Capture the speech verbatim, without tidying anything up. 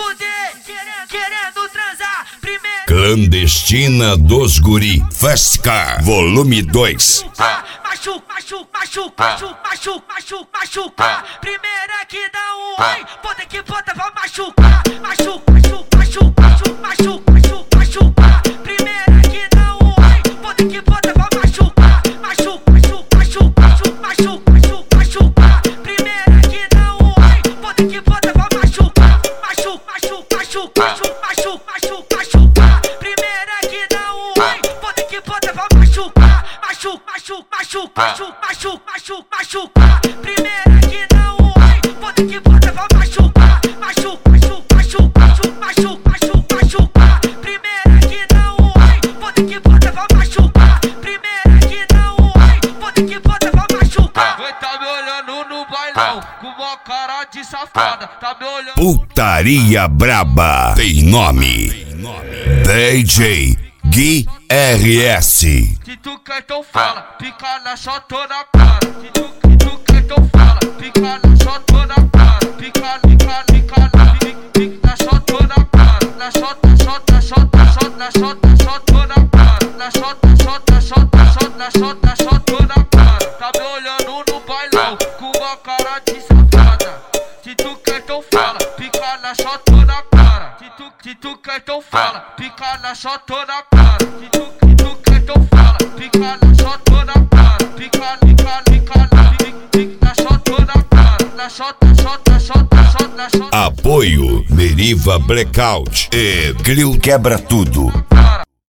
fuder, querendo, querendo transar. Primeiro Clandestina dos Guri Fast Car Volume dois. Machuca, machuca, machuca, machuca, machuca, machuca, machuca. Primeira que dá um oi, bota que bota pra machucar. Machuca, machuca, machuca, machuca, machuca, machuca, machuca. Primeira que dá um oi, bota que bota pra machucar. Machuca, machuca, machuca, machuca, machuca, machuca, machuca. Primeira que dá um oi, bota que bota pra machucar. Machuca, machuca, machuca, machuca, machuca, machuca. Primeira que dá um oi, bota que bota pra machucar. Machuca, machuca, machuca, machuca, machuca, machuca. Primeira que dá um oi, bota que bota pra machucar. Machuca, machuca, machuca, machuca, machuca, machuca. Primeira que dá um oi, bota que bota pra machucar. Primeira que dá um oi, bota que bota pra machucar. Vai tá me olhando no bailão com uma cara de safada. Tá me olhando. Putaria Braba tem nome. D J Gui R S. Se tu quer então fala, pica na chotona cara. Se tu, se tu quer então fala, pica na chotona cara. Pica, pica, pica, pica, pica na chotona cara. Na chota, chota, chota, chota, na chota, chotona cara. Na chota, chota, chota, chota, na chota, chotona cara. Tá me olhando no bailão com uma cara de safada. Se tu quer então fala, pica na chotona cara. Se tu, se tu quer então fala, pica na chotona cara. Se tu, se tu quer então fala, pica na chotona cara. Pica, pica, pica, pica, pica na chotona cara. Na chota, chota, chota, chota, na chota. Apoio Meriva Blackout e Grill Quebra Tudo.